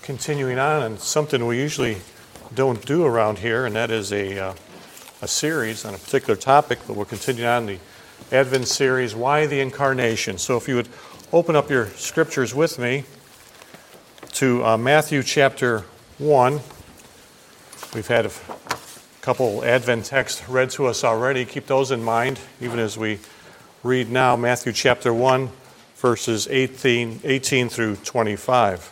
continuing on, and something we usually don't do around here, and that is a series on a particular topic, but we'll continue on the Advent series, Why the Incarnation? So if you would open up your scriptures with me to Matthew chapter 1. We've had a couple Advent texts read to us already. Keep those in mind, even as we read now Matthew chapter 1, verses 18 through 25.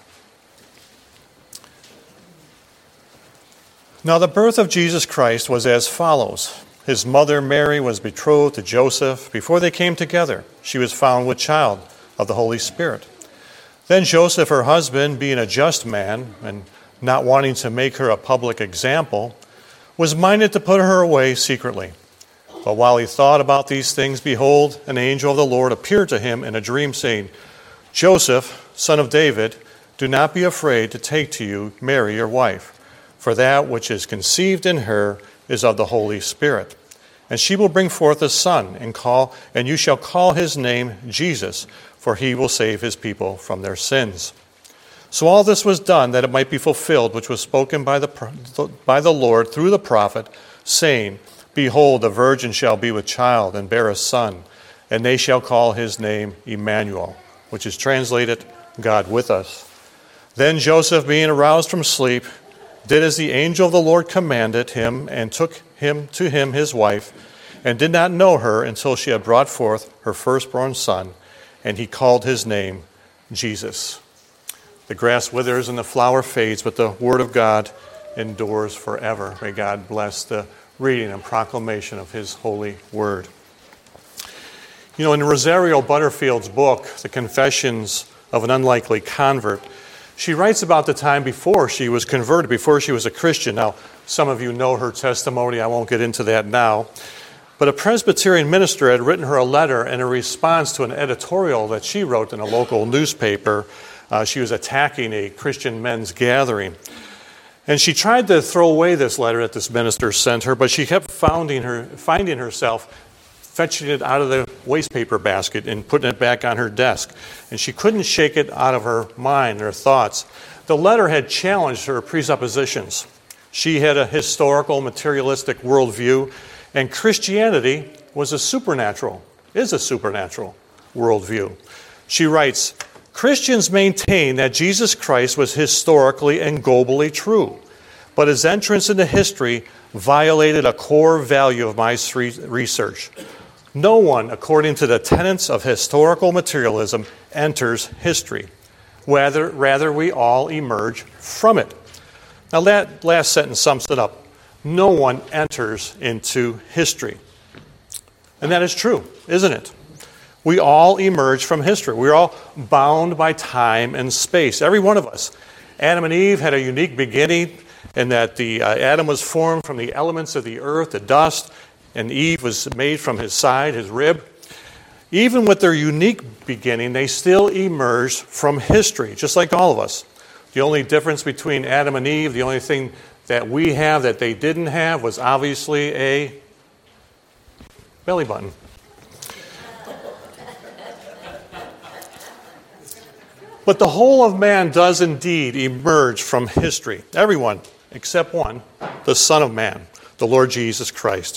Now the birth of Jesus Christ was as follows. His mother Mary was betrothed to Joseph. Before they came together, she was found with child of the Holy Spirit. Then Joseph, her husband, being a just man, and not wanting to make her a public example, was minded to put her away secretly. But while he thought about these things, behold, an angel of the Lord appeared to him in a dream, saying, Joseph, son of David, do not be afraid to take to you Mary, your wife, for that which is conceived in her is of the Holy Spirit. And she will bring forth a son, and you shall call his name Jesus, for he will save his people from their sins. So all this was done that it might be fulfilled, which was spoken by the Lord through the prophet, saying, Behold, the virgin shall be with child and bear a son, and they shall call his name Emmanuel, which is translated, God with us. Then Joseph, being aroused from sleep, did as the angel of the Lord commanded him, and took to him his wife, and did not know her until she had brought forth her firstborn son, and he called his name Jesus. The grass withers and the flower fades, but the word of God endures forever. May God bless the reading and proclamation of his holy word. You know, in Rosario Butterfield's book, The Confessions of an Unlikely Convert, she writes about the time before she was converted, before she was a Christian. Now, some of you know her testimony. I won't get into that now. But a Presbyterian minister had written her a letter in a response to an editorial that she wrote in a local newspaper. She was attacking a Christian men's gathering. And she tried to throw away this letter that this minister sent her, but she kept finding herself fetching it out of the wastepaper basket and putting it back on her desk. And she couldn't shake it out of her mind, her thoughts. The letter had challenged her presuppositions. She had a historical, materialistic worldview, and Christianity is a supernatural worldview. She writes, Christians maintain that Jesus Christ was historically and globally true, but his entrance into history violated a core value of my research. No one, according to the tenets of historical materialism, enters history. Rather, we all emerge from it. Now, that last sentence sums it up. No one enters into history. And that is true, isn't it? We all emerge from history. We're all bound by time and space, every one of us. Adam and Eve had a unique beginning in that Adam was formed from the elements of the earth, the dust, and Eve was made from his side, his rib. Even with their unique beginning, they still emerged from history, just like all of us. The only difference between Adam and Eve, the only thing that we have that they didn't have, was obviously a belly button. But the whole of man does indeed emerge from history. Everyone, except one, the Son of Man, the Lord Jesus Christ.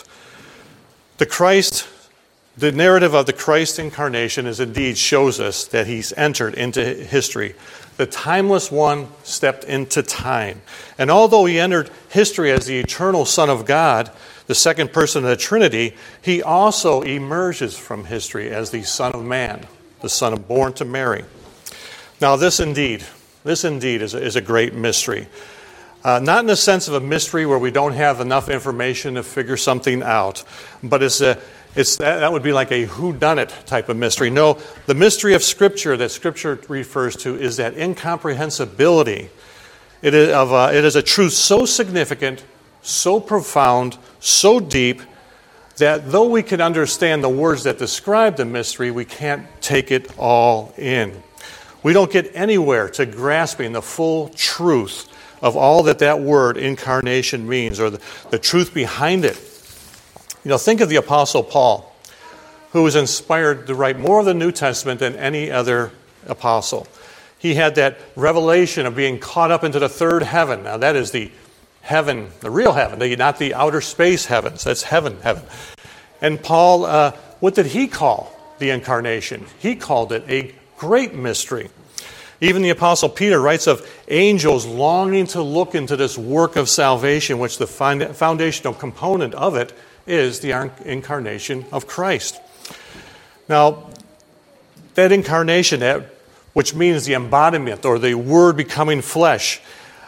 The narrative of the Christ incarnation indeed shows us that he's entered into history. The timeless one stepped into time. And although he entered history as the eternal Son of God, the second person of the Trinity, he also emerges from history as the Son of Man, the Son born to Mary. Now this indeed is a great mystery. Not in the sense of a mystery where we don't have enough information to figure something out, but that would be like a whodunit type of mystery. No, the mystery of Scripture that Scripture refers to is that incomprehensibility. It is a truth so significant, so profound, so deep, that though we can understand the words that describe the mystery, we can't take it all in. We don't get anywhere to grasping the full truth of all that word incarnation means, or the truth behind it. You know, think of the Apostle Paul, who was inspired to write more of the New Testament than any other apostle. He had that revelation of being caught up into the third heaven. Now that is the heaven, the real heaven, not the outer space heavens. That's heaven. And Paul, what did he call the incarnation? He called it a great mystery. Even the Apostle Peter writes of angels longing to look into this work of salvation, which the foundational component of it is the incarnation of Christ. Now, that incarnation, which means the embodiment or the Word becoming flesh,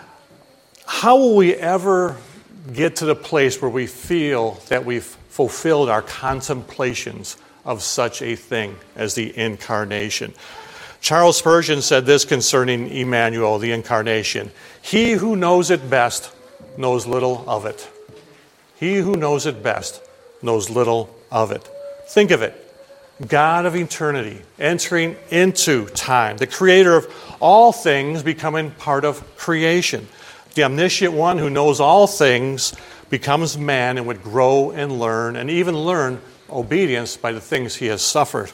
how will we ever get to the place where we feel that we've fulfilled our contemplations of such a thing as the incarnation? Charles Spurgeon said this concerning Emmanuel, the incarnation: "He who knows it best knows little of it." He who knows it best knows little of it. Think of it. God of eternity entering into time, the creator of all things becoming part of creation. The omniscient one who knows all things becomes man and would grow and even learn obedience by the things he has suffered.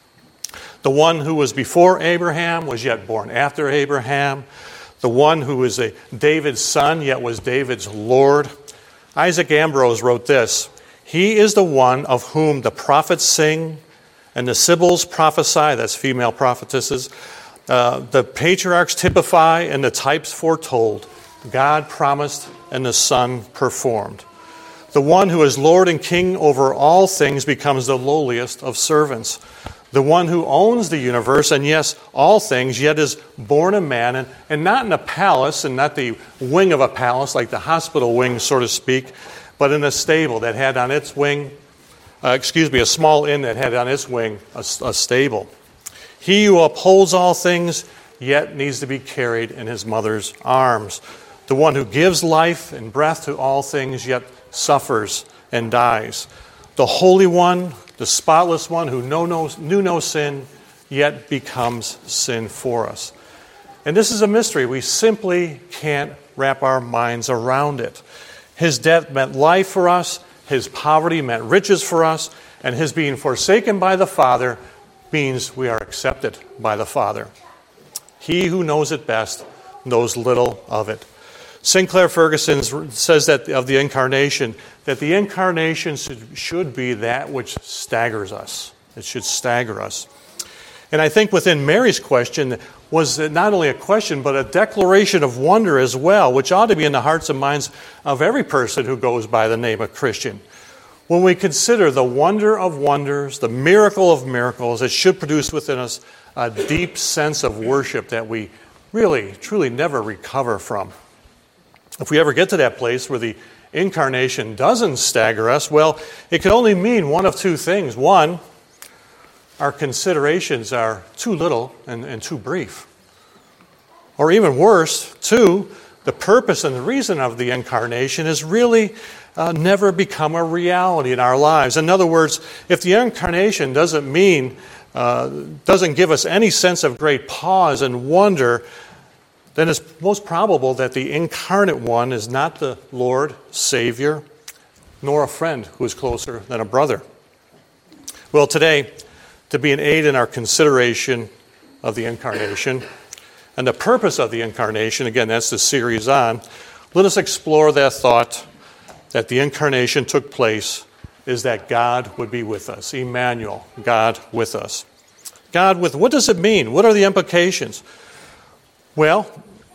The one who was before Abraham was yet born after Abraham. The one who was David's son yet was David's Lord. Isaac Ambrose wrote this: "He is the one of whom the prophets sing and the sibyls prophesy," that's female prophetesses, "the patriarchs typify and the types foretold. God promised and the Son performed. The one who is Lord and King over all things becomes the lowliest of servants. The one who owns the universe, and yes, all things, yet is born a man, and not in a palace, and not the wing of a palace, like the hospital wing, so to speak, but in a stable that had on its wing, a small inn that had on its wing a stable. He who upholds all things, yet needs to be carried in his mother's arms. The one who gives life and breath to all things, yet suffers and dies. The Holy One, the spotless one who knew no sin, yet becomes sin for us. And this is a mystery. We simply can't wrap our minds around it. His death meant life for us, his poverty meant riches for us, and his being forsaken by the Father means we are accepted by the Father. He who knows it best knows little of it. Sinclair Ferguson says that of the incarnation, that the incarnation should be that which staggers us. It should stagger us. And I think within Mary's question was not only a question, but a declaration of wonder as well, which ought to be in the hearts and minds of every person who goes by the name of Christian. When we consider the wonder of wonders, the miracle of miracles, it should produce within us a deep sense of worship that we really, truly never recover from. If we ever get to that place where the incarnation doesn't stagger us, well, it can only mean one of two things. One, our considerations are too little and too brief. Or even worse, two, the purpose and the reason of the incarnation has really never become a reality in our lives. In other words, if the incarnation doesn't give us any sense of great pause and wonder, then it's most probable that the incarnate one is not the Lord, Savior, nor a friend who is closer than a brother. Well, today, to be an aid in our consideration of the incarnation and the purpose of the incarnation, again, that's the series on, let us explore that thought that the incarnation took place is that God would be with us. Emmanuel, God with us. God with, what does it mean? What are the implications? Well,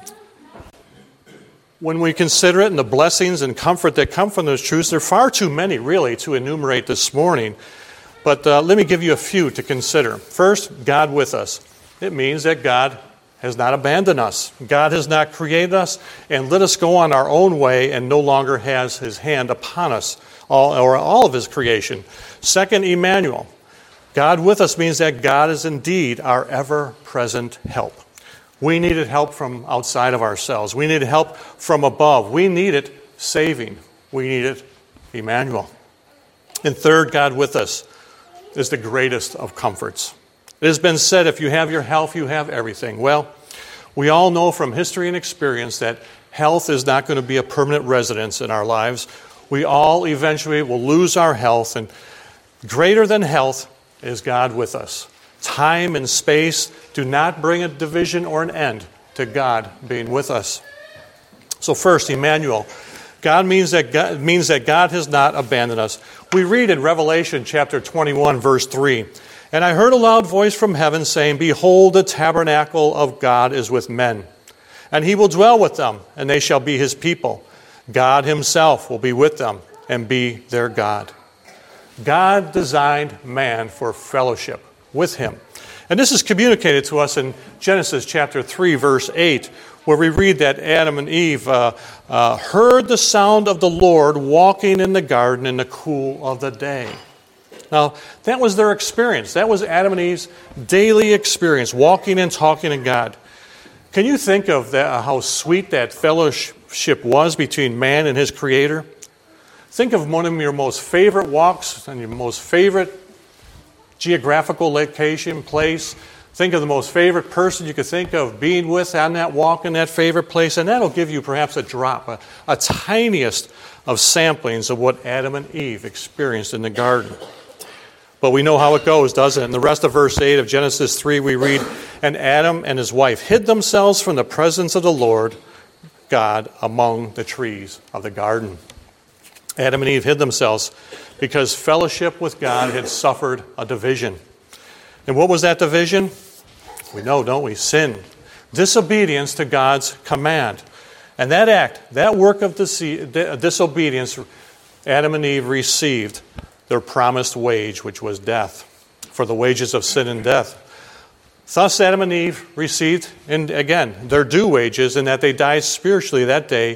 when we consider it and the blessings and comfort that come from those truths, there are far too many, really, to enumerate this morning. But let me give you a few to consider. First, God with us. It means that God has not abandoned us. God has not created us and let us go on our own way and no longer has his hand upon us, all of his creation. Second, Emmanuel. God with us means that God is indeed our ever-present help. We needed help from outside of ourselves. We needed help from above. We needed saving. We needed Emmanuel. And third, God with us is the greatest of comforts. It has been said, if you have your health, you have everything. Well, we all know from history and experience that health is not going to be a permanent residence in our lives. We all eventually will lose our health, and greater than health is God with us. Time and space do not bring a division or an end to God being with us. So first, Emmanuel. God means that God has not abandoned us. We read in Revelation chapter 21, verse 3, "And I heard a loud voice from heaven saying, Behold, the tabernacle of God is with men, and he will dwell with them, and they shall be his people. God himself will be with them and be their God." God designed man for fellowship with him. And this is communicated to us in Genesis chapter 3, verse 8, where we read that Adam and Eve heard the sound of the Lord walking in the garden in the cool of the day. Now, that was their experience. That was Adam and Eve's daily experience, walking and talking to God. Can you think of that, how sweet that fellowship was between man and his Creator? Think of one of your most favorite walks and your most favorite geographical location, place. Think of the most favorite person you could think of being with on that walk in that favorite place, and that'll give you perhaps a drop, a tiniest of samplings of what Adam and Eve experienced in the garden. But we know how it goes, doesn't it? In the rest of verse 8 of Genesis 3, we read, "And Adam and his wife hid themselves from the presence of the Lord God among the trees of the garden." Adam and Eve hid themselves because fellowship with God had suffered a division. And what was that division? We know, don't we? Sin. Disobedience to God's command. And that act, that work of disobedience, Adam and Eve received their promised wage, which was death. For the wages of sin and death. Thus Adam and Eve received, and again, their due wages, in that they died spiritually that day,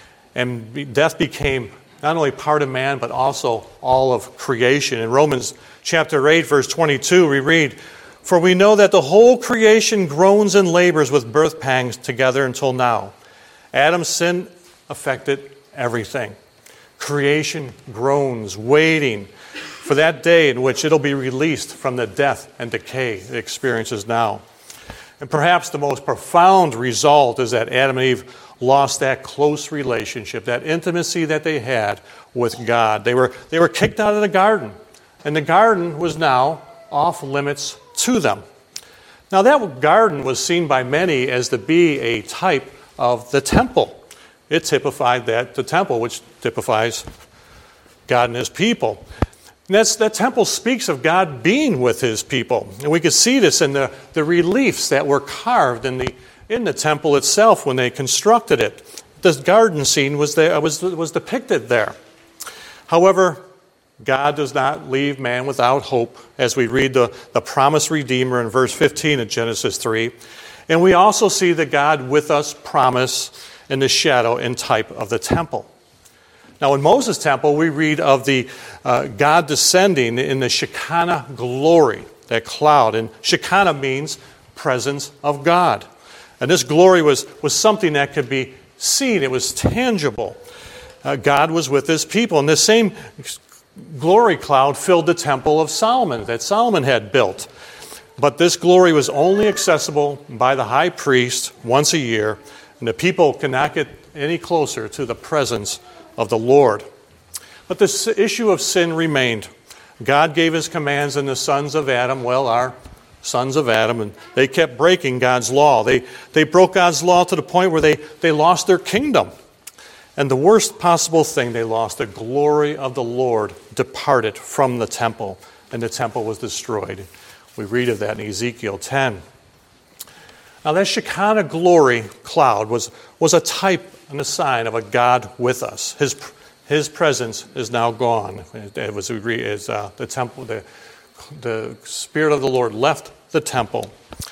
and death became not only part of man, but also all of creation. In Romans chapter 8, verse 22, we read, "For we know that the whole creation groans and labors with birth pangs together until now." Adam's sin affected everything. Creation groans, waiting for that day in which it'll be released from the death and decay it experiences now. And perhaps the most profound result is that Adam and Eve lost that close relationship, that intimacy that they had with God. They were kicked out of the garden, and the garden was now off limits to them. Now that garden was seen by many as to be a type of the temple. It typified the temple, which typifies God and his people. And that temple speaks of God being with his people. And we could see this in the reliefs that were carved in the temple itself when they constructed it. The garden scene was depicted there. However, God does not leave man without hope, as we read the promised Redeemer in verse 15 of Genesis 3. And we also see the God with us promise in the shadow and type of the temple. Now, in Moses' temple, we read of the God descending in the Shekinah glory, that cloud. And Shekinah means presence of God. And this glory was something that could be seen. It was tangible. God was with his people. And the same glory cloud filled the temple of Solomon that Solomon had built. But this glory was only accessible by the high priest once a year, and the people could not get any closer to the presence of the Lord. But this issue of sin remained. God gave his commands, and the sons of Adam, our sons of Adam, and they kept breaking God's law. They broke God's law to the point where they lost their kingdom. And the worst possible thing, they lost the glory of the Lord departed from the temple, and the temple was destroyed. We read of that in Ezekiel 10. Now that Shekinah glory cloud was a type and a sign of a God with us. His presence is now gone. As we read, the temple, the Spirit of the Lord left the temple.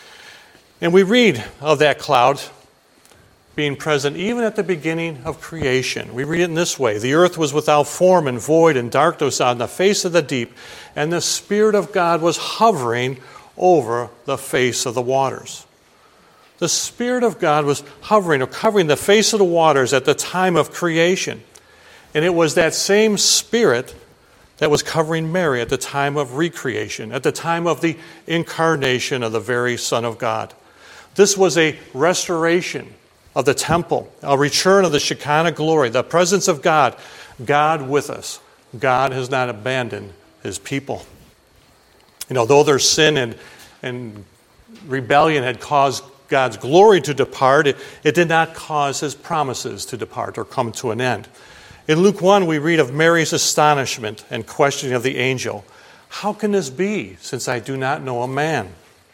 And we read of that cloud being present even at the beginning of creation. We read it in this way: the earth was without form and void, and darkness on the face of the deep, and the Spirit of God was hovering over the face of the waters. The Spirit of God was hovering or covering the face of the waters at the time of creation. And it was that same Spirit that was covering Mary at the time of recreation, at the time of the incarnation of the very Son of God. This was a restoration of the temple, a return of the Shekinah glory, the presence of God, God with us. God has not abandoned his people. Though there's sin and rebellion had caused God's glory to depart, it did not cause his promises to depart or come to an end. In Luke 1, we read of Mary's astonishment and questioning of the angel. How can this be, since I do not know a man?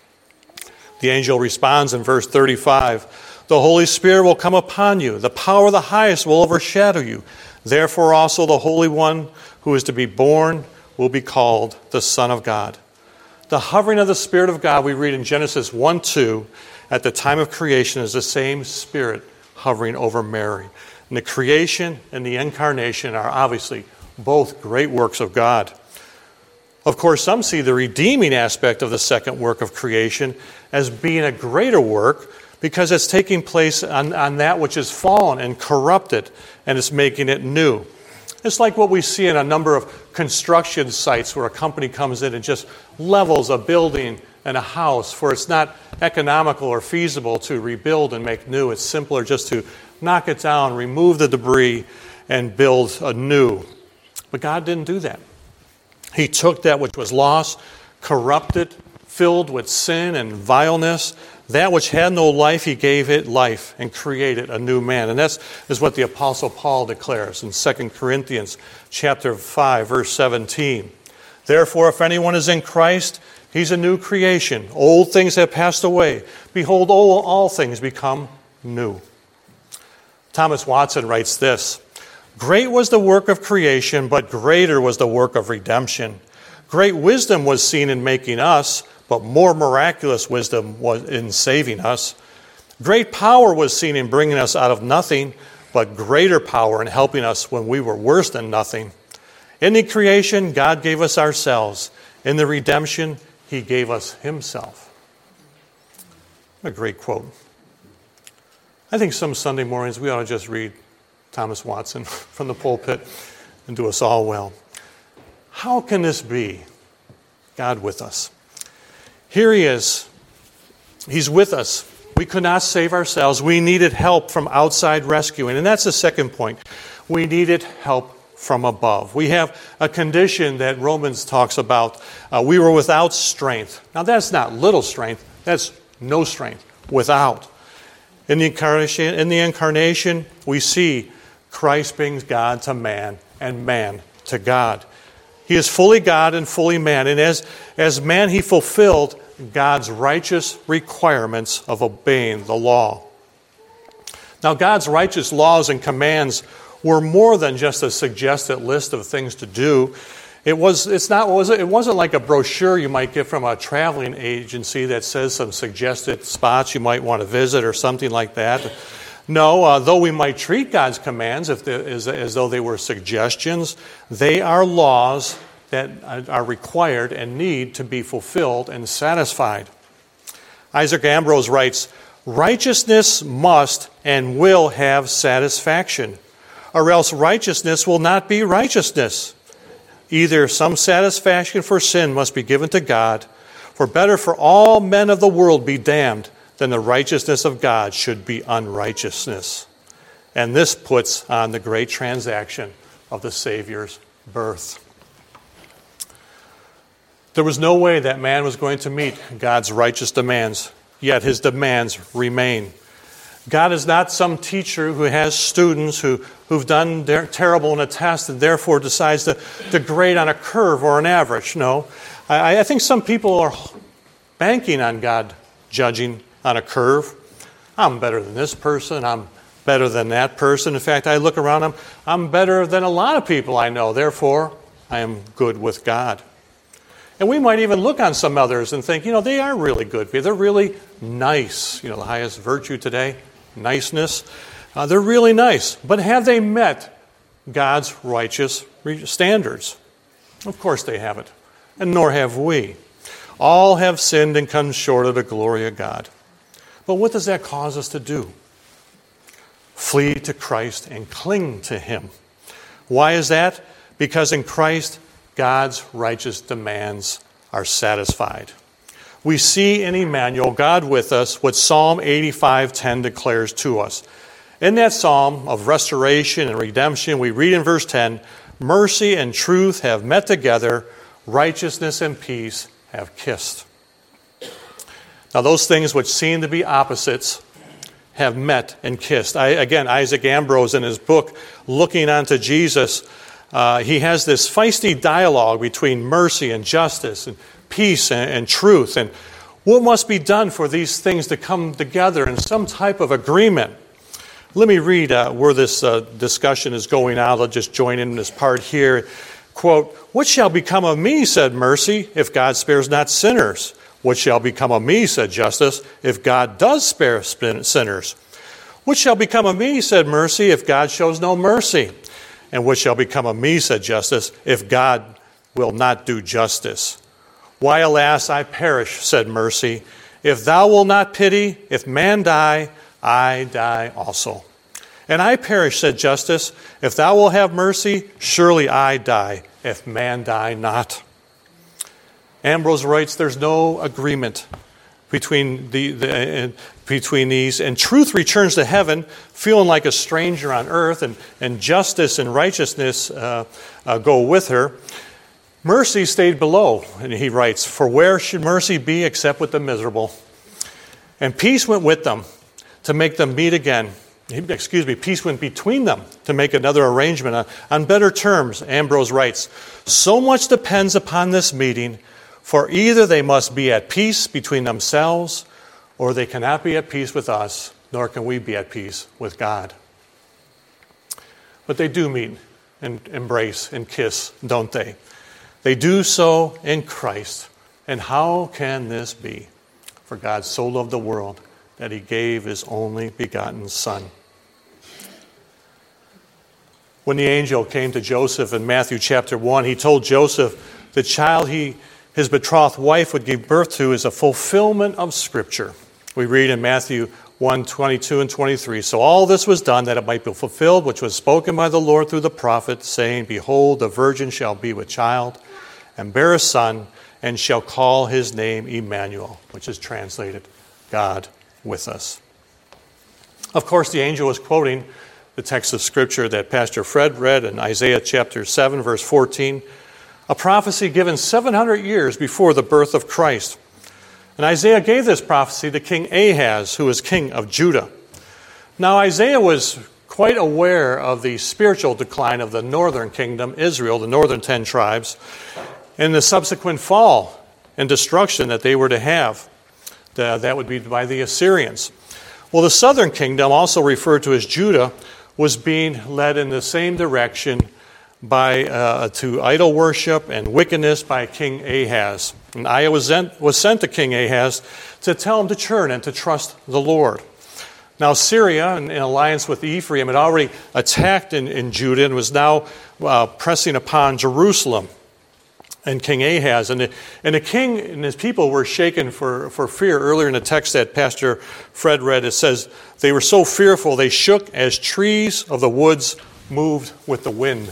The angel responds in verse 35, the Holy Spirit will come upon you. The power of the highest will overshadow you. Therefore also the Holy One who is to be born will be called the Son of God. The hovering of the Spirit of God we read in Genesis 1:2 at the time of creation is the same Spirit hovering over Mary. And the creation and the incarnation are obviously both great works of God. Of course, some see the redeeming aspect of the second work of creation as being a greater work because it's taking place on that which is fallen and corrupted, and it's making it new. It's like what we see in a number of construction sites where a company comes in and just levels a building and a house, for it's not economical or feasible to rebuild and make new. It's simpler just to knock it down, remove the debris, and build anew. But God didn't do that. He took that which was lost, corrupted, filled with sin and vileness. That which had no life, he gave it life and created a new man. And that is what the Apostle Paul declares in 2 Corinthians chapter 5, verse 17. Therefore, if anyone is in Christ, he's a new creation. Old things have passed away. Behold, all things become new. Thomas Watson writes this, great was the work of creation, but greater was the work of redemption. Great wisdom was seen in making us, but more miraculous wisdom was in saving us. Great power was seen in bringing us out of nothing, but greater power in helping us when we were worse than nothing. In the creation, God gave us ourselves. In the redemption, he gave us himself. A great quote. I think some Sunday mornings we ought to just read Thomas Watson from the pulpit and do us all well. How can this be? God with us. Here he is. He's with us. We could not save ourselves. We needed help from outside rescuing. And that's the second point. We needed help from above. We have a condition that Romans talks about. We were without strength. Now that's not little strength. That's no strength. Without. In the incarnation, we see Christ being God to man and man to God. He is fully God and fully man. And as man, he fulfilled God's righteous requirements of obeying the law. Now, God's righteous laws and commands were more than just a suggested list of things to do. It wasn't like a brochure you might get from a traveling agency that says some suggested spots you might want to visit or something like that. No, though we might treat God's commands as though they were suggestions, they are laws that are required and need to be fulfilled and satisfied. Isaac Ambrose writes, righteousness must and will have satisfaction, or else righteousness will not be righteousness. Either some satisfaction for sin must be given to God, for better for all men of the world be damned than the righteousness of God should be unrighteousness. And this puts on the great transaction of the Savior's birth. There was no way that man was going to meet God's righteous demands, yet his demands remain. God is not some teacher who has students who've done terrible in a test and therefore decides to grade on a curve or an average. No, I think some people are banking on God judging on a curve. I'm better than this person. I'm better than that person. In fact, I look around, I'm better than a lot of people I know. Therefore, I am good with God. And we might even look on some others and think, they are really good. They're really nice. The highest virtue today, niceness. They're really nice. But have they met God's righteous standards? Of course they haven't. And nor have we. All have sinned and come short of the glory of God. But what does that cause us to do? Flee to Christ and cling to him. Why is that? Because in Christ, God's righteous demands are satisfied. We see in Emmanuel, God with us, what Psalm 85:10 declares to us. In that psalm of restoration and redemption, we read in verse 10, mercy and truth have met together, righteousness and peace have kissed. Now those things which seem to be opposites have met and kissed. Again, Isaac Ambrose in his book, Looking Unto Jesus, he has this feisty dialogue between mercy and justice and peace and truth. And what must be done for these things to come together in some type of agreement? Let me read where this discussion is going on. I'll just join in this part here. Quote, "What shall become of me, said mercy, if God spares not sinners? What shall become of me, said justice, if God does spare sinners? What shall become of me, said mercy, if God shows no mercy? And what shall become of me, said justice, if God will not do justice? Why, alas, I perish, said mercy. If thou wilt not pity, if man die, I die also. And I perish, said justice. If thou wilt have mercy, surely I die, if man die not." Ambrose writes, there's no agreement between these, and truth returns to heaven, feeling like a stranger on earth, and justice and righteousness go with her. Mercy stayed below, and he writes, "For where should mercy be except with the miserable? And peace went with them to make them meet again." Peace went between them to make another arrangement on better terms. Ambrose writes, "So much depends upon this meeting, for either they must be at peace between themselves, or they cannot be at peace with us, nor can we be at peace with God." But they do meet and embrace and kiss, don't they? They do so in Christ. And how can this be? For God so loved the world that he gave his only begotten Son. When the angel came to Joseph in Matthew chapter 1, he told Joseph the child his betrothed wife would give birth to is a fulfillment of Scripture. We read in Matthew 1:22 and 23, "So all this was done that it might be fulfilled, which was spoken by the Lord through the prophet, saying, Behold, the virgin shall be with child, and bear a son, and shall call his name Emmanuel," which is translated, God with us. Of course, the angel was quoting the text of Scripture that Pastor Fred read in Isaiah chapter 7, verse 14, a prophecy given 700 years before the birth of Christ. And Isaiah gave this prophecy to King Ahaz, who was king of Judah. Now, Isaiah was quite aware of the spiritual decline of the northern kingdom, Israel, the northern 10 tribes, and the subsequent fall and destruction that they were to have. That would be by the Assyrians. Well, the southern kingdom, also referred to as Judah, was being led in the same direction to idol worship and wickedness by King Ahaz. And Isaiah was sent to King Ahaz to tell him to turn and to trust the Lord. Now Syria, in alliance with Ephraim, had already attacked in Judah and was now pressing upon Jerusalem and King Ahaz. And the king and his people were shaken for fear. Earlier in the text that Pastor Fred read, it says, they were so fearful they shook as trees of the woods moved with the wind.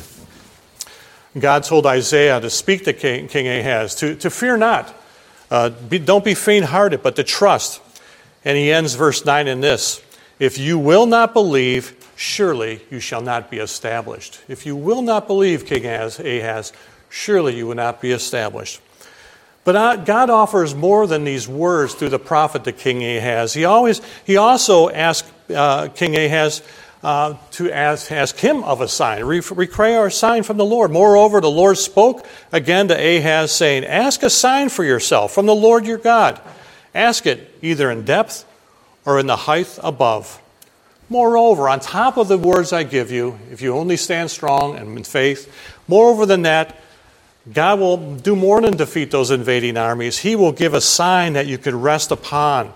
God told Isaiah to speak to King Ahaz, to fear not. Don't be faint-hearted, but to trust. And he ends verse 9 in this, "If you will not believe, surely you shall not be established." If you will not believe, King Ahaz, surely you will not be established. But God offers more than these words through the prophet to King Ahaz. He also asked King Ahaz to ask him of a sign, require a sign from the Lord. Moreover, the Lord spoke again to Ahaz, saying, "Ask a sign for yourself from the Lord your God. Ask it either in depth or in the height above. Moreover, on top of the words I give you, if you only stand strong and in faith, moreover than that, God will do more than defeat those invading armies. He will give a sign that you could rest upon."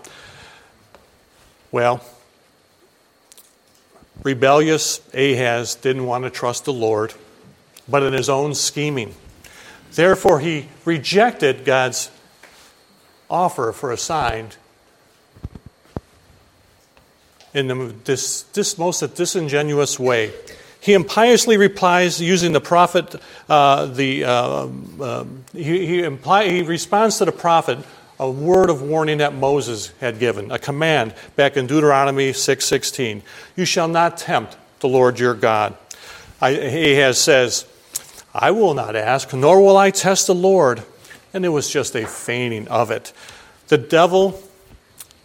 Well, rebellious Ahaz didn't want to trust the Lord, but in his own scheming. Therefore, he rejected God's offer for a sign in this most disingenuous way. He impiously replies using the prophet. He responds to the prophet a word of warning that Moses had given, a command back in Deuteronomy 6:16. "You shall not tempt the Lord your God." Ahaz says, "I will not ask, nor will I test the Lord." And it was just a feigning of it. The devil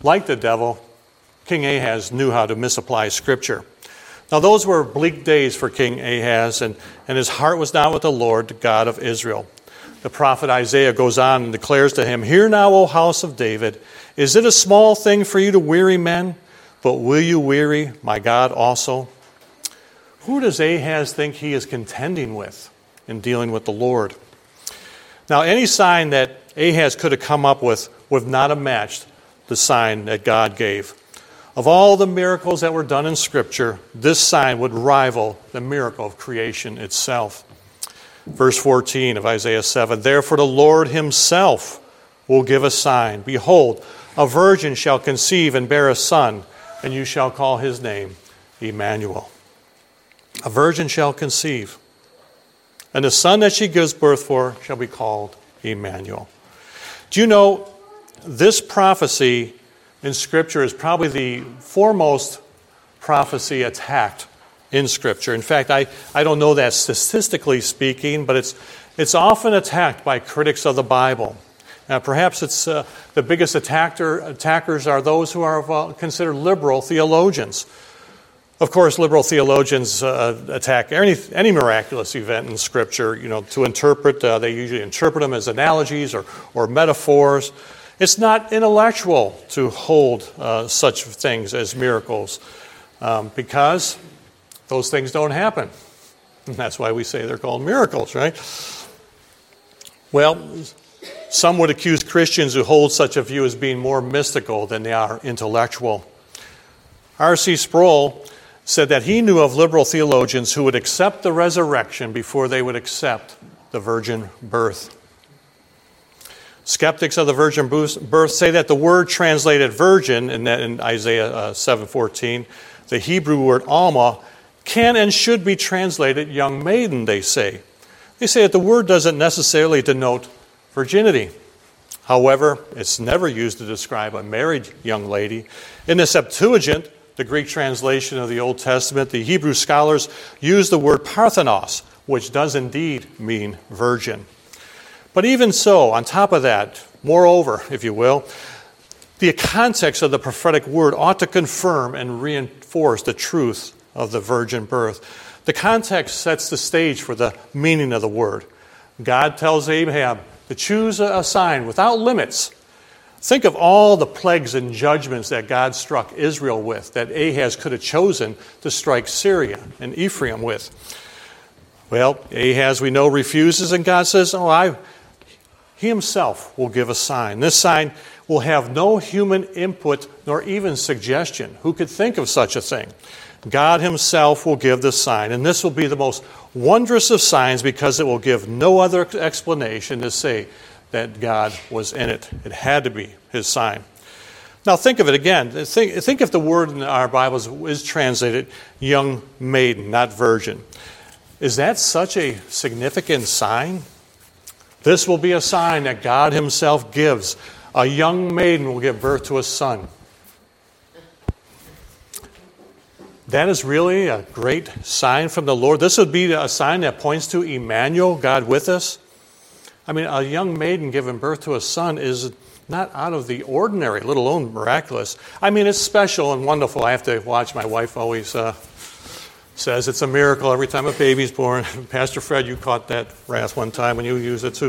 like the devil, King Ahaz knew how to misapply Scripture. Now those were bleak days for King Ahaz, and his heart was not with the Lord, the God of Israel. The prophet Isaiah goes on and declares to him, "Hear now, O house of David, is it a small thing for you to weary men? But will you weary my God also?" Who does Ahaz think he is contending with in dealing with the Lord? Now, any sign that Ahaz could have come up with would not have matched the sign that God gave. Of all the miracles that were done in Scripture, this sign would rival the miracle of creation itself. Verse 14 of Isaiah 7, "Therefore the Lord himself will give a sign. Behold, a virgin shall conceive and bear a son, and you shall call his name Emmanuel." A virgin shall conceive, and the son that she gives birth for shall be called Emmanuel. Do you know, this prophecy in Scripture is probably the foremost prophecy attacked in Scripture. In fact, I don't know that statistically speaking, but it's often attacked by critics of the Bible. Perhaps it's the biggest attackers are those who are considered liberal theologians. Of course, liberal theologians attack any miraculous event in Scripture, to interpret. They usually interpret them as analogies or metaphors. It's not intellectual to hold such things as miracles because those things don't happen. And that's why we say they're called miracles, right? Well, some would accuse Christians who hold such a view as being more mystical than they are intellectual. R.C. Sproul said that he knew of liberal theologians who would accept the resurrection before they would accept the virgin birth. Skeptics of the virgin birth say that the word translated virgin in Isaiah 7:14, the Hebrew word alma, can and should be translated young maiden, they say. They say that the word doesn't necessarily denote virginity. However, it's never used to describe a married young lady. In the Septuagint, the Greek translation of the Old Testament, the Hebrew scholars use the word parthenos, which does indeed mean virgin. But even so, on top of that, moreover, if you will, the context of the prophetic word ought to confirm and reinforce the truth of the virgin birth. The context sets the stage for the meaning of the word. God tells Abraham to choose a sign without limits. Think of all the plagues and judgments that God struck Israel with, that Ahaz could have chosen to strike Syria and Ephraim with. Well, Ahaz, we know, refuses, and God says, he himself will give a sign. This sign will have no human input nor even suggestion. Who could think of such a thing? God himself will give this sign, and this will be the most wondrous of signs because it will give no other explanation to say that God was in it. It had to be his sign. Now think of it again. Think if the word in our Bibles is translated young maiden, not virgin. Is that such a significant sign? This will be a sign that God himself gives. A young maiden will give birth to a son. That is really a great sign from the Lord. This would be a sign that points to Emmanuel, God with us. I mean, a young maiden giving birth to a son is not out of the ordinary, let alone miraculous. I mean, it's special and wonderful. I have to watch. My wife always says it's a miracle every time a baby's born. Pastor Fred, you caught that wrath one time when you used it too.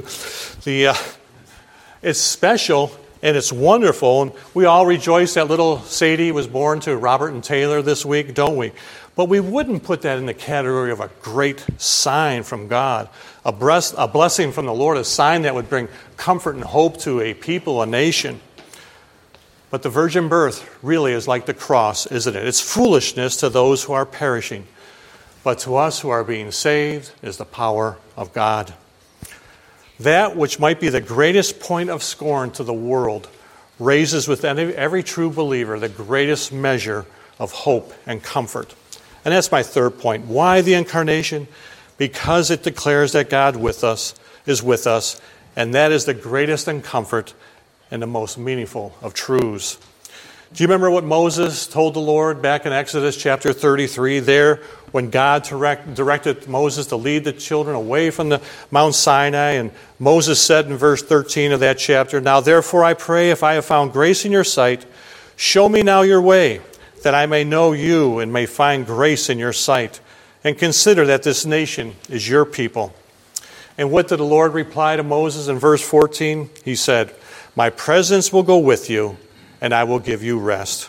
It's special and it's wonderful, and we all rejoice that little Sadie was born to Robert and Taylor this week, don't we? But we wouldn't put that in the category of a great sign from God, a blessing from the Lord, a sign that would bring comfort and hope to a people, a nation. But the virgin birth really is like the cross, isn't it? It's foolishness to those who are perishing, but to us who are being saved is the power of God. That which might be the greatest point of scorn to the world raises within every true believer the greatest measure of hope and comfort. And that's my third point. Why the incarnation? Because it declares that God is with us, and that is the greatest in comfort and the most meaningful of truths. Do you remember what Moses told the Lord back in Exodus chapter 33? There, when God directed Moses to lead the children away from the Mount Sinai, and Moses said in verse 13 of that chapter, "Now therefore I pray, if I have found grace in your sight, Show me now your way, that I may know you and may find grace in your sight, and consider that this nation is your people." And what did the Lord reply to Moses in verse 14? He said, "My presence will go with you, and I will give you rest."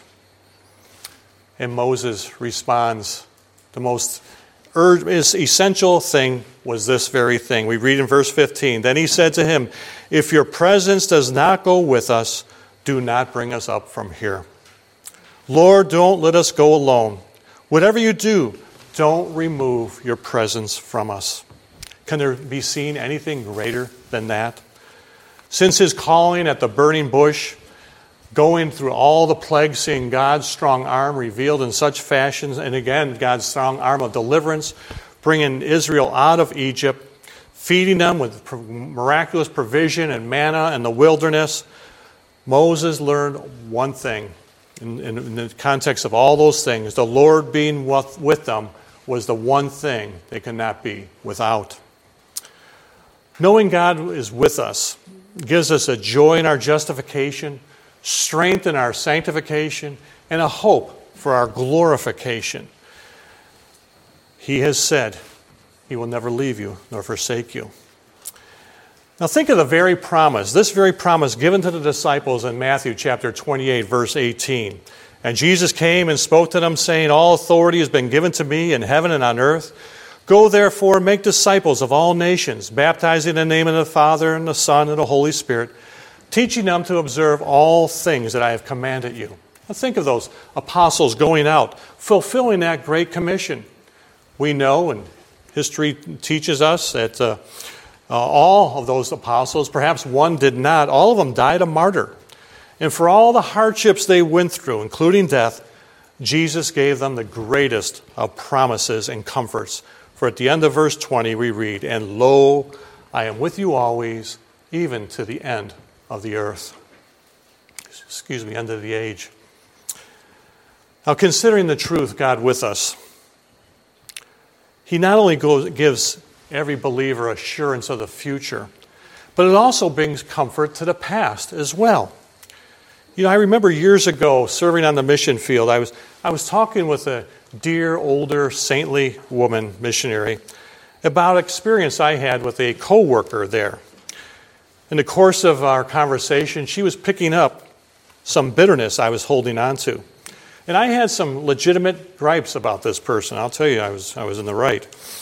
And Moses responds, the most essential thing was this very thing. We read in verse 15, "Then he said to him, 'If your presence does not go with us, do not bring us up from here. Lord, don't let us go alone. Whatever you do, don't remove your presence from us.'" Can there be seen anything greater than that? Since his calling at the burning bush, going through all the plagues, seeing God's strong arm revealed in such fashions, and again, God's strong arm of deliverance, bringing Israel out of Egypt, feeding them with miraculous provision and manna in the wilderness, Moses learned one thing. In the context of all those things, the Lord being with them was the one thing they could not be without. Knowing God is with us gives us a joy in our justification, strength in our sanctification, and a hope for our glorification. He has said he will never leave you nor forsake you. Now think of the very promise, this very promise given to the disciples in Matthew chapter 28, verse 18. "And Jesus came and spoke to them, saying, 'All authority has been given to me in heaven and on earth. Go therefore and make disciples of all nations, baptizing in the name of the Father and the Son and the Holy Spirit, teaching them to observe all things that I have commanded you.'" Now think of those apostles going out, fulfilling that great commission. We know, and history teaches us, that all of those apostles, perhaps one did not, all of them died a martyr. And for all the hardships they went through, including death, Jesus gave them the greatest of promises and comforts. For at the end of verse 20 we read, "And lo, I am with you always, even to the end of the earth." End of the age. Now, considering the truth, God with us, He not only gives every believer assurance of the future, but it also brings comfort to the past as well. You know, I remember years ago serving on the mission field, I was talking with a dear, older, saintly woman missionary about experience I had with a co-worker there. In the course of our conversation, she was picking up some bitterness I was holding on to. And I had some legitimate gripes about this person. I'll tell you, I was in the right.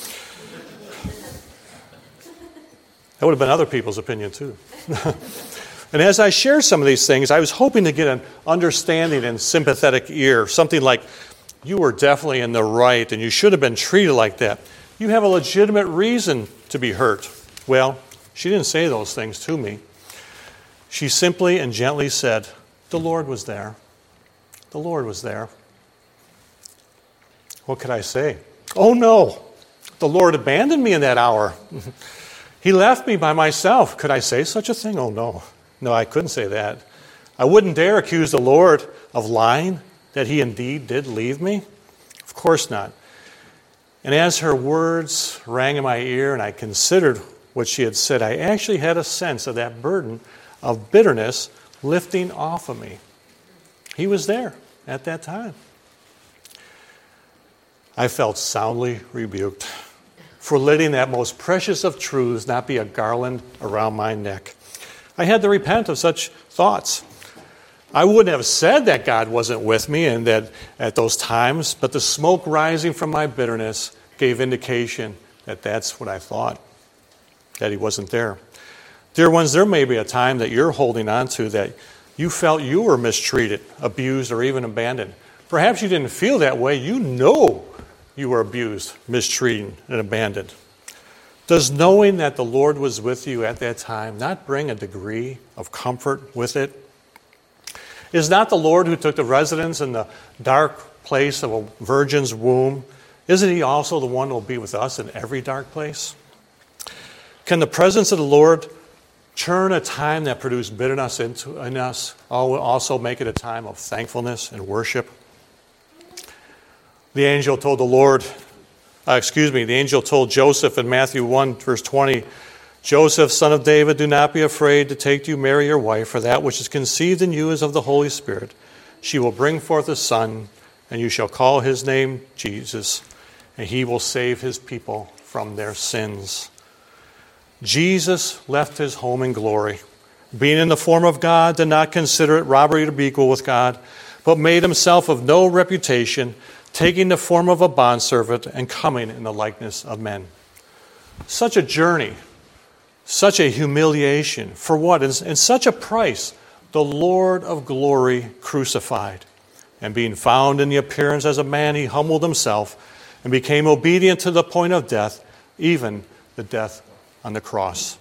That would have been other people's opinion too. And as I shared some of these things, I was hoping to get an understanding and sympathetic ear, something like, "You were definitely in the right and you should have been treated like that. You have a legitimate reason to be hurt." Well, she didn't say those things to me. She simply and gently said, "The Lord was there. The Lord was there." What could I say? "Oh no, the Lord abandoned me in that hour. He left me by myself." Could I say such a thing? Oh no. No, I couldn't say that. I wouldn't dare accuse the Lord of lying, that He indeed did leave me. Of course not. And as her words rang in my ear and I considered what she had said, I actually had a sense of that burden of bitterness lifting off of me. He was there at that time. I felt soundly rebuked for letting that most precious of truths not be a garland around my neck. I had to repent of such thoughts. I wouldn't have said that God wasn't with me and that at those times, but the smoke rising from my bitterness gave indication that that's what I thought, that He wasn't there. Dear ones, there may be a time that you're holding on to that you felt you were mistreated, abused, or even abandoned. Perhaps you didn't feel that way. You know you were abused, mistreated, and abandoned. Does knowing that the Lord was with you at that time not bring a degree of comfort with it? Is not the Lord who took the residence in the dark place of a virgin's womb, isn't He also the one who will be with us in every dark place? Can the presence of the Lord turn a time that produced bitterness in us, also make it a time of thankfulness and worship? The angel told Joseph in Matthew 1, verse 20, "Joseph, son of David, do not be afraid to take to you Mary your wife, for that which is conceived in you is of the Holy Spirit. She will bring forth a son, and you shall call his name Jesus, and he will save his people from their sins. Jesus left his home in glory. Being in the form of God, did not consider it robbery to be equal with God, but made himself of no reputation, taking the form of a bondservant and coming in the likeness of men. Such a journey, such a humiliation. For what? And such a price. The Lord of glory crucified. And being found in the appearance as a man, he humbled himself and became obedient to the point of death, even the death on the cross.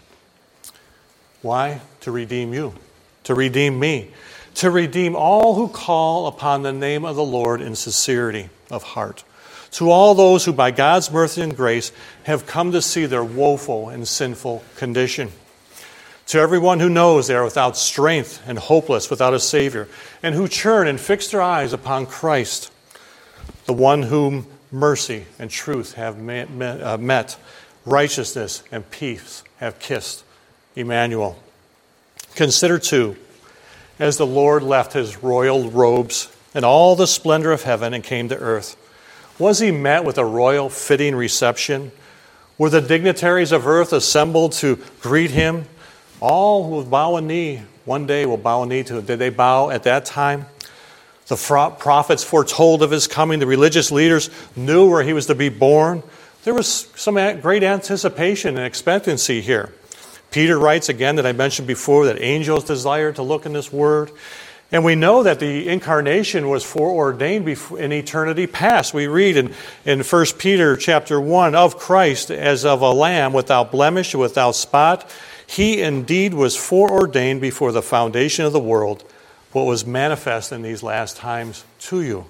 Why? To redeem you, to redeem me, to redeem all who call upon the name of the Lord in sincerity of heart. To all those who by God's mercy and grace have come to see their woeful and sinful condition. To everyone who knows they are without strength and hopeless without a Savior, and who turn and fix their eyes upon Christ, the one whom mercy and truth have met, righteousness and peace have kissed, Emmanuel. Consider, too, as the Lord left his royal robes and all the splendor of heaven and came to earth, was he met with a royal fitting reception? Were the dignitaries of earth assembled to greet him? All who will bow a knee one day will bow a knee to him. Did they bow at that time? The prophets foretold of his coming. The religious leaders knew where he was to be born. There was some great anticipation and expectancy here. Peter writes again that I mentioned before that angels desire to look in this word. And we know that the incarnation was foreordained in eternity past. We read in 1 Peter chapter 1, of Christ as of a lamb without blemish, without spot. He indeed was foreordained before the foundation of the world, what was manifest in these last times to you.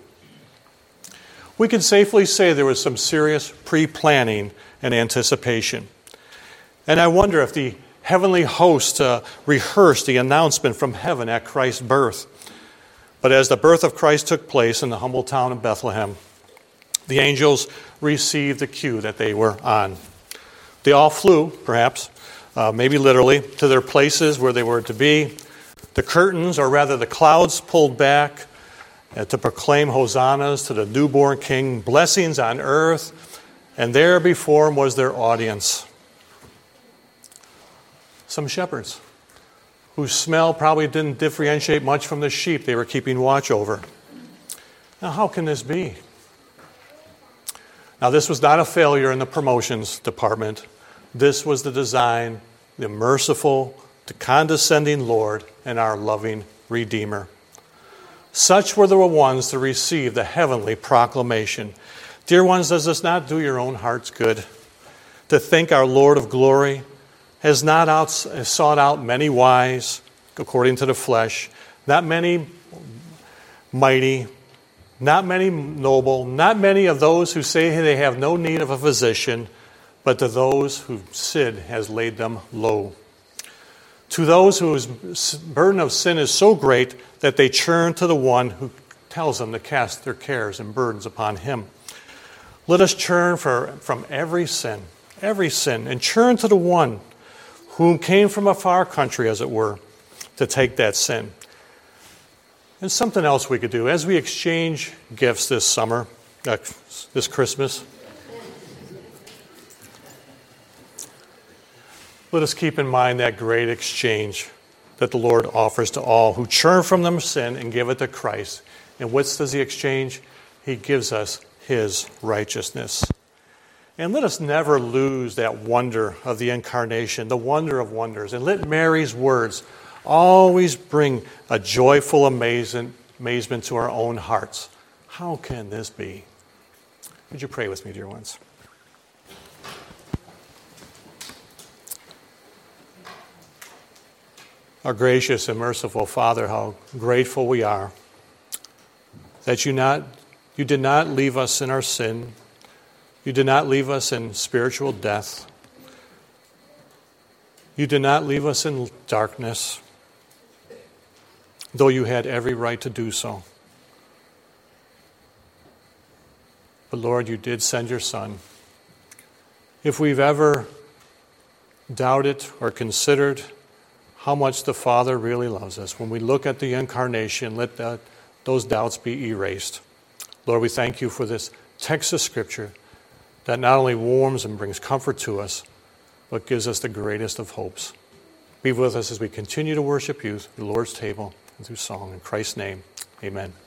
We can safely say there was some serious pre-planning and anticipation. And I wonder if the heavenly host rehearsed the announcement from heaven at Christ's birth. But as the birth of Christ took place in the humble town of Bethlehem, the angels received the cue that they were on. They all flew, perhaps, maybe literally, to their places where they were to be. The curtains, or rather the clouds, pulled back to proclaim hosannas to the newborn king, blessings on earth, and there before him was their audience. Some shepherds whose smell probably didn't differentiate much from the sheep they were keeping watch over. Now, how can this be? Now, this was not a failure in the promotions department. This was the design, the merciful, the condescending Lord and our loving Redeemer. Such were the ones to receive the heavenly proclamation. Dear ones, does this not do your own hearts good? To think our Lord of glory has not sought out many wise, according to the flesh, not many mighty, not many noble, not many of those who say they have no need of a physician, but to those whose sin has laid them low. To those whose burden of sin is so great that they turn to the one who tells them to cast their cares and burdens upon him. Let us turn from every sin, and turn to the one whom came from a far country, as it were, to take that sin. And something else we could do as we exchange gifts this summer, this Christmas. Let us keep in mind that great exchange that the Lord offers to all who turn from their sin and give it to Christ. And what does he exchange? He gives us his righteousness. And let us never lose that wonder of the incarnation, the wonder of wonders. And let Mary's words always bring a joyful amazement to our own hearts. How can this be? Would you pray with me, dear ones? Our gracious and merciful Father, how grateful we are that you did not leave us in our sin. You did not leave us in spiritual death. You did not leave us in darkness, though you had every right to do so. But Lord, you did send your Son. If we've ever doubted or considered how much the Father really loves us, when we look at the incarnation, let that those doubts be erased. Lord, we thank you for this text of Scripture that not only warms and brings comfort to us, but gives us the greatest of hopes. Be with us as we continue to worship you through the Lord's table and through song. In Christ's name, amen.